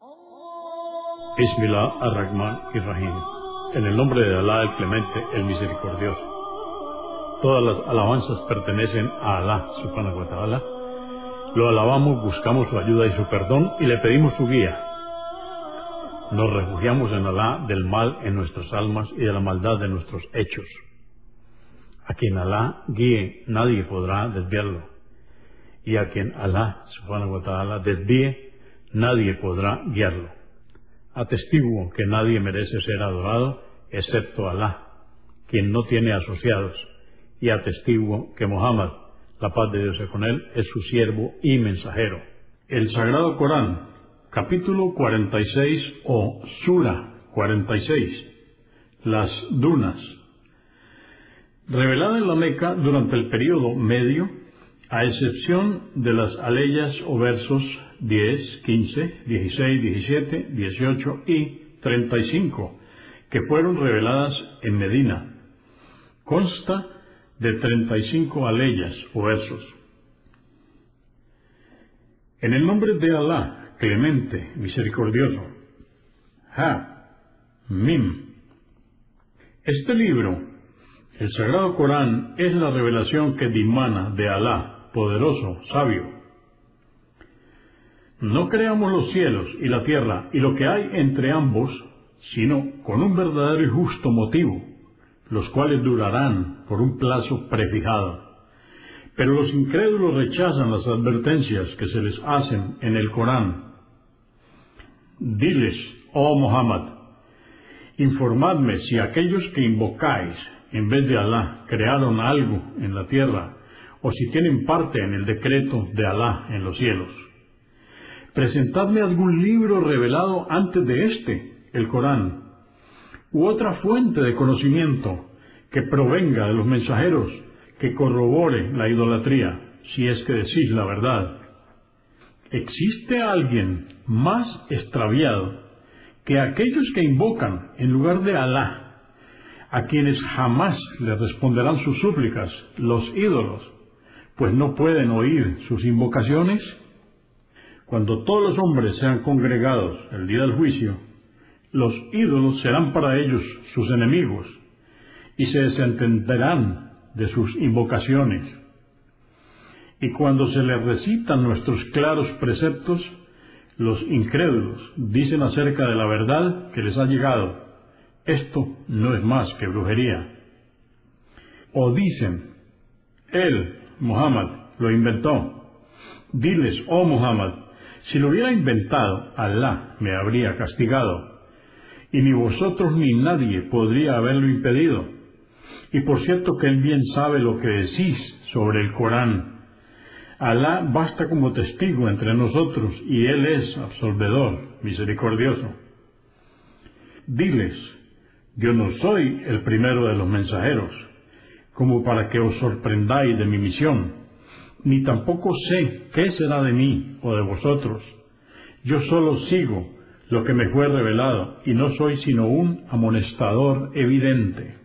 Bismillah ar-Rahman ir-Rahim. En el nombre de Alá, el Clemente, el Misericordioso. Todas las alabanzas pertenecen a Alá, subhanahu wa ta'ala. Lo alabamos, buscamos su ayuda y su perdón y le pedimos su guía. Nos refugiamos en Alá del mal en nuestras almas y de la maldad de nuestros hechos. A quien Alá guíe, nadie podrá desviarlo. Y a quien Alá, subhanahu wa ta'ala, desvíe, nadie podrá guiarlo. Atestiguo que nadie merece ser adorado excepto Alá, quien no tiene asociados, y atestiguo que Muhammad, la paz de Dios sea con él, es su siervo y mensajero. El Sagrado Corán, capítulo 46 o Sura 46, las dunas. Revelada en la Meca durante el período medio, a excepción de las aleyas o versos 10, 15, 16, 17, 18 y 35, que fueron reveladas en Medina. Consta de 35 aleyas o versos. En el nombre de Alá, Clemente, Misericordioso. Mim. Este libro, el Sagrado Corán, es la revelación que dimana de Alá, poderoso, sabio. No creamos los cielos y la tierra y lo que hay entre ambos, sino con un verdadero y justo motivo, los cuales durarán por un plazo prefijado. Pero los incrédulos rechazan las advertencias que se les hacen en el Corán. Diles, oh Muhammad, informadme si aquellos que invocáis en vez de Alá crearon algo en la tierra, o si tienen parte en el decreto de Alá en los cielos. Presentadme algún libro revelado antes de este, el Corán, u otra fuente de conocimiento que provenga de los mensajeros que corrobore la idolatría, si es que decís la verdad. ¿Existe alguien más extraviado que aquellos que invocan en lugar de Alá, a quienes jamás le responderán sus súplicas, los ídolos, pues no pueden oír sus invocaciones? Cuando todos los hombres sean congregados el día del juicio, los ídolos serán para ellos sus enemigos y se desentenderán de sus invocaciones. Y cuando se les recitan nuestros claros preceptos, los incrédulos dicen acerca de la verdad que les ha llegado: esto no es más que brujería. O dicen: él, Muhammad, lo inventó. Diles, oh Muhammad, si lo hubiera inventado, Alá me habría castigado, y ni vosotros ni nadie podría haberlo impedido. Y por cierto que él bien sabe lo que decís sobre el Corán. Alá basta como testigo entre nosotros, y él es absolvedor, misericordioso. Diles, yo no soy el primero de los mensajeros, como para que os sorprendáis de mi misión, ni tampoco sé qué será de mí o de vosotros. Yo solo sigo lo que me fue revelado, y no soy sino un amonestador evidente.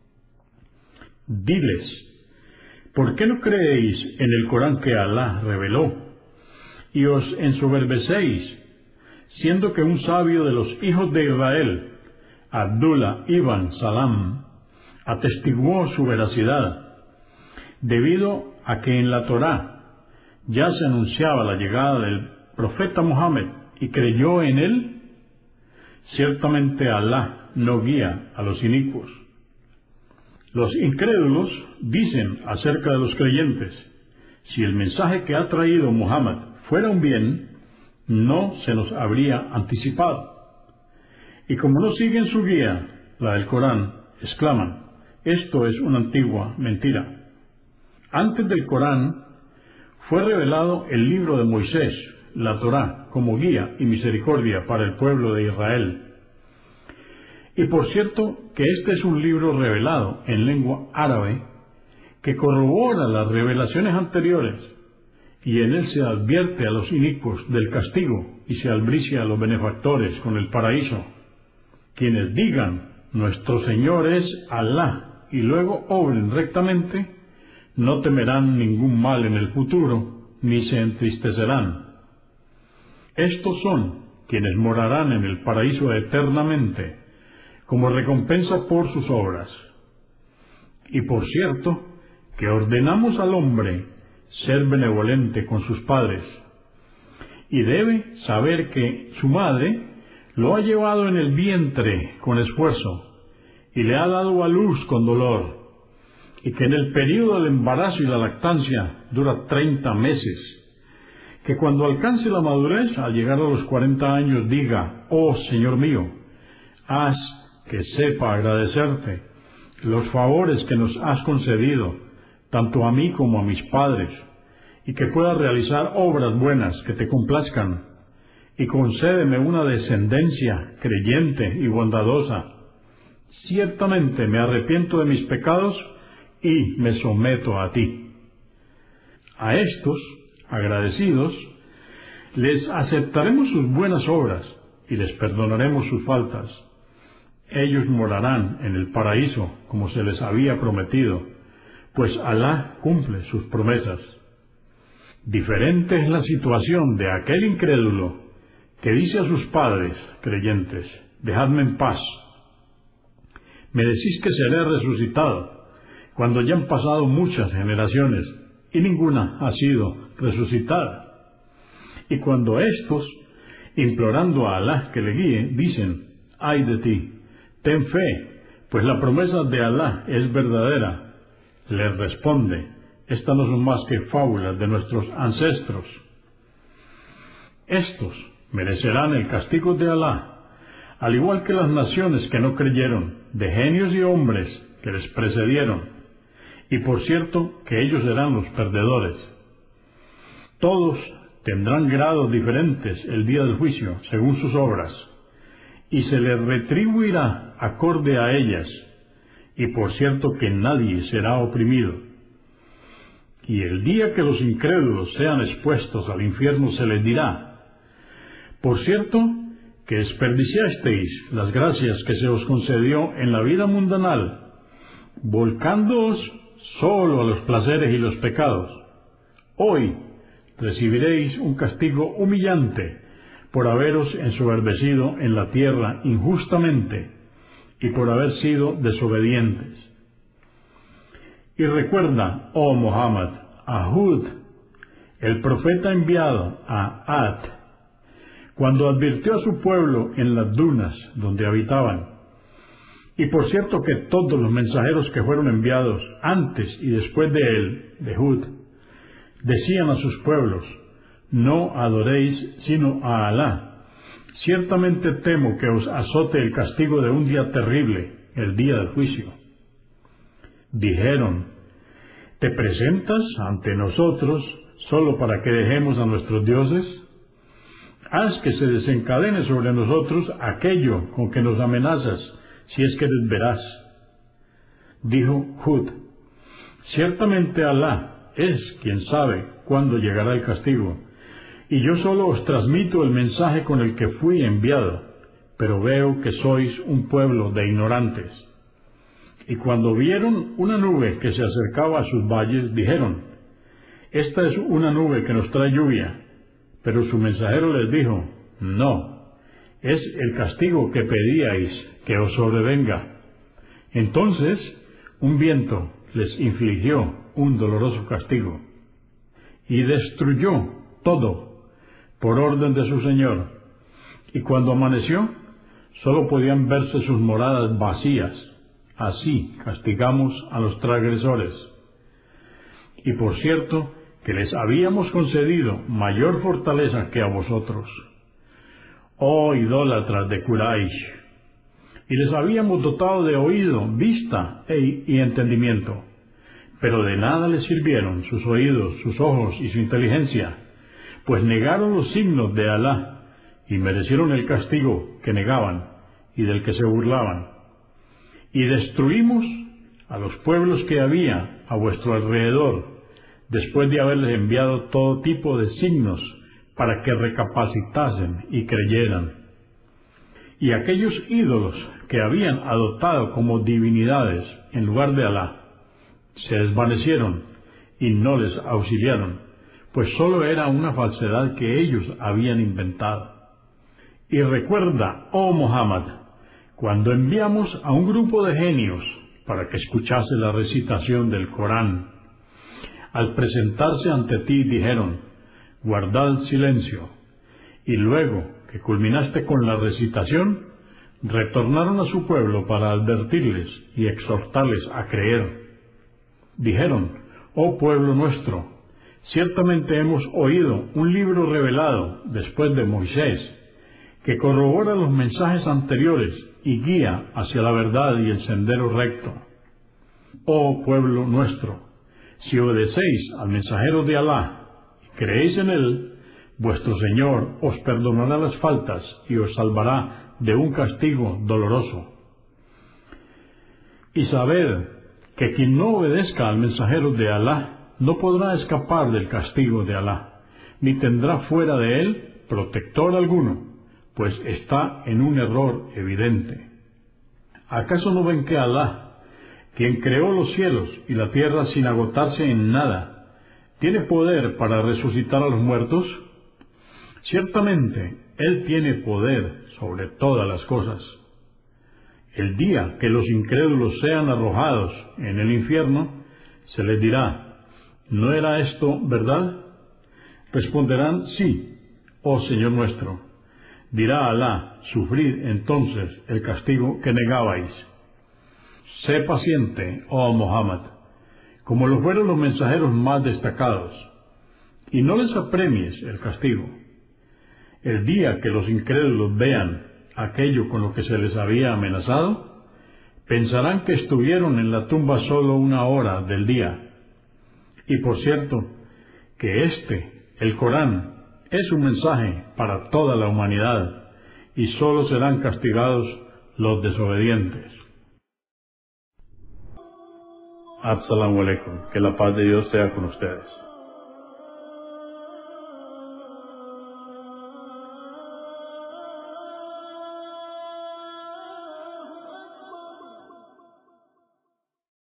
Diles, ¿por qué no creéis en el Corán que Alá reveló, y os ensoberbecéis, siendo que un sabio de los hijos de Israel, Abdullah ibn Salam, atestiguó su veracidad, debido a que en la Torá ya se anunciaba la llegada del profeta Muhammad y creyó en él? Ciertamente Alá no guía a los inicuos. Los incrédulos dicen acerca de los creyentes: si el mensaje que ha traído Muhammad fuera un bien, no se nos habría anticipado. Y como no siguen su guía, la del Corán, exclaman: esto es una antigua mentira. Antes del Corán fue revelado el libro de Moisés, la Torá, como guía y misericordia para el pueblo de Israel. Y por cierto que este es un libro revelado en lengua árabe que corrobora las revelaciones anteriores, y en él se advierte a los inicuos del castigo y se albricia a los benefactores con el paraíso. Quienes digan: nuestro Señor es Alá, y luego obren rectamente, no temerán ningún mal en el futuro, ni se entristecerán. Estos son quienes morarán en el paraíso eternamente, como recompensa por sus obras. Y por cierto, que ordenamos al hombre ser benevolente con sus padres, y debe saber que su madre lo ha llevado en el vientre con esfuerzo, y le ha dado a luz con dolor, y que en el período del embarazo y la lactancia dura 30 meses, que cuando alcance la madurez, al llegar a los 40 años, diga: «Oh Señor mío, haz que sepa agradecerte los favores que nos has concedido, tanto a mí como a mis padres, y que pueda realizar obras buenas que te complazcan, y concédeme una descendencia creyente y bondadosa. Ciertamente me arrepiento de mis pecados y me someto a ti». A estos, agradecidos, les aceptaremos sus buenas obras y les perdonaremos sus faltas. Ellos morarán en el paraíso como se les había prometido, pues Alá cumple sus promesas. Diferente es la situación de aquel incrédulo que dice a sus padres creyentes: «Dejadme en paz. Me decís que seré resucitado, cuando ya han pasado muchas generaciones y ninguna ha sido resucitada». Y cuando éstos, implorando a Alá que le guíe, dicen: «Ay de ti, ten fe, pues la promesa de Alá es verdadera», les responde: «Estas no son más que fábulas de nuestros ancestros». Estos merecerán el castigo de Alá, al igual que las naciones que no creyeron, de genios y hombres que les precedieron, y por cierto que ellos serán los perdedores. Todos tendrán grados diferentes el día del juicio, según sus obras, y se les retribuirá acorde a ellas, y por cierto que nadie será oprimido. Y el día que los incrédulos sean expuestos al infierno se les dirá: «Por cierto que desperdiciasteis las gracias que se os concedió en la vida mundanal, volcándoos solo a los placeres y los pecados. Hoy recibiréis un castigo humillante por haberos ensoberbecido en la tierra injustamente y por haber sido desobedientes». Y recuerda, oh Muhammad, a Hud, el profeta enviado a Ad, cuando advirtió a su pueblo en las dunas donde habitaban. Y por cierto que todos los mensajeros que fueron enviados antes y después de él, de Hud, decían a sus pueblos: «No adoréis sino a Alá. Ciertamente temo que os azote el castigo de un día terrible, el día del juicio». Dijeron: «¿Te presentas ante nosotros solo para que dejemos a nuestros dioses? Haz que se desencadene sobre nosotros aquello con que nos amenazas, si es que eres veraz». Dijo Hud: «Ciertamente Alá es quien sabe cuándo llegará el castigo, y yo solo os transmito el mensaje con el que fui enviado, pero veo que sois un pueblo de ignorantes». Y cuando vieron una nube que se acercaba a sus valles, dijeron: «Esta es una nube que nos trae lluvia». Pero su mensajero les dijo: «No, es el castigo que pedíais que os sobrevenga». Entonces un viento les infligió un doloroso castigo, y destruyó todo por orden de su Señor, y cuando amaneció, solo podían verse sus moradas vacías. Así castigamos a los transgresores. Y por cierto que les habíamos concedido mayor fortaleza que a vosotros, oh idólatras de Quraysh, y les habíamos dotado de oído, vista y entendimiento, pero de nada les sirvieron sus oídos, sus ojos y su inteligencia, pues negaron los signos de Alá y merecieron el castigo que negaban y del que se burlaban. Y destruimos a los pueblos que había a vuestro alrededor, después de haberles enviado todo tipo de signos para que recapacitasen y creyeran. Y aquellos ídolos que habían adoptado como divinidades en lugar de Alá se desvanecieron y no les auxiliaron, pues sólo era una falsedad que ellos habían inventado. Y recuerda, oh Muhammad, cuando enviamos a un grupo de genios para que escuchase la recitación del Corán, al presentarse ante ti dijeron, guardad silencio, y luego que culminaste con la recitación, retornaron a su pueblo para advertirles y exhortarles a creer. Dijeron, oh pueblo nuestro, ciertamente hemos oído un libro revelado después de Moisés, que corrobora los mensajes anteriores y guía hacia la verdad y el sendero recto. Oh pueblo nuestro, si obedecéis al mensajero de Alá y creéis en él, vuestro Señor os perdonará las faltas y os salvará de un castigo doloroso. Y sabed que quien no obedezca al mensajero de Alá no podrá escapar del castigo de Alá, ni tendrá fuera de él protector alguno, pues está en un error evidente. ¿Acaso no ven que Alá, quien creó los cielos y la tierra sin agotarse en nada, tiene poder para resucitar a los muertos? Ciertamente, Él tiene poder sobre todas las cosas. El día que los incrédulos sean arrojados en el infierno, se les dirá, ¿no era esto verdad? Responderán, sí, oh Señor nuestro. Dirá Alá, sufrid entonces el castigo que negabais. Sé paciente, oh Muhammad, como lo fueron los mensajeros más destacados, y no les apremies el castigo. El día que los incrédulos vean aquello con lo que se les había amenazado, pensarán que estuvieron en la tumba solo una hora del día. Y por cierto, que el Corán, es un mensaje para toda la humanidad, y solo serán castigados los desobedientes. Assalamu alaikum, que la paz de Dios sea con ustedes.